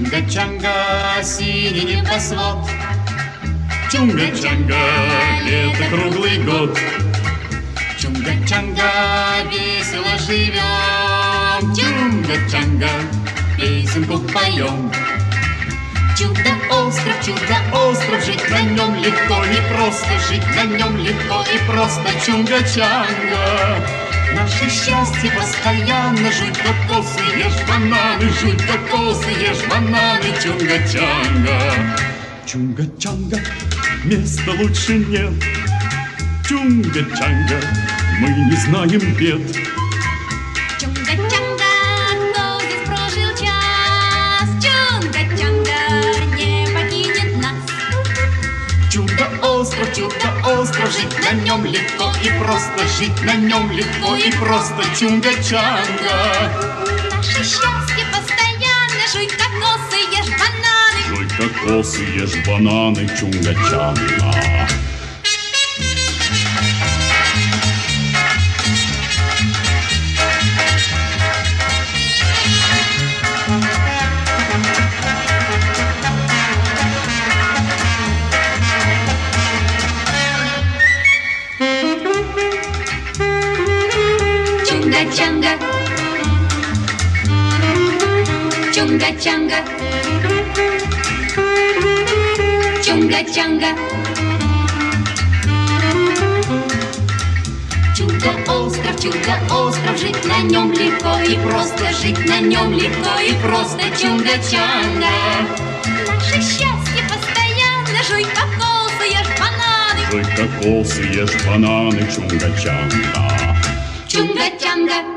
Чунга-чанга, синий небосвод. Чунга-чанга, лето круглый год. Чунга-чанга, весело живем. Чунга-чанга, песенку поем. Чудо-остров, жить на нем легко и просто, жить на нем легко и просто. Чунга-чанга, наше счастье постоянно. Жуй кокосы, ешь бананы, жуй кокосы, ешь бананы. Чунга-чанга. Чунга-чанга, места лучше нет. Чунга-чанга, мы не знаем бед. Чунга-чанга, кто здесь прожил час? Чунга-чанга не покинет нас. Чудо-остров, жить на нем легко и просто, жить на нем легко и просто. Чунга-чанга. Наше счастье постоянно. Жуй кокосы, ешь бананы. Жуй кокосы, ешь бананы. Чунга-чанга. Чунга-чанга, чунга-чанга, чунга-чанга. Чудо-остров, жить на нем легко и просто, жить на нем легко и просто. Чунга-чанга. Наше счастье постоянно. Жуй кокосы, ешь бананы. Жуй кокосы, ешь бананы. Чунга-чанга. Чунга-чанга.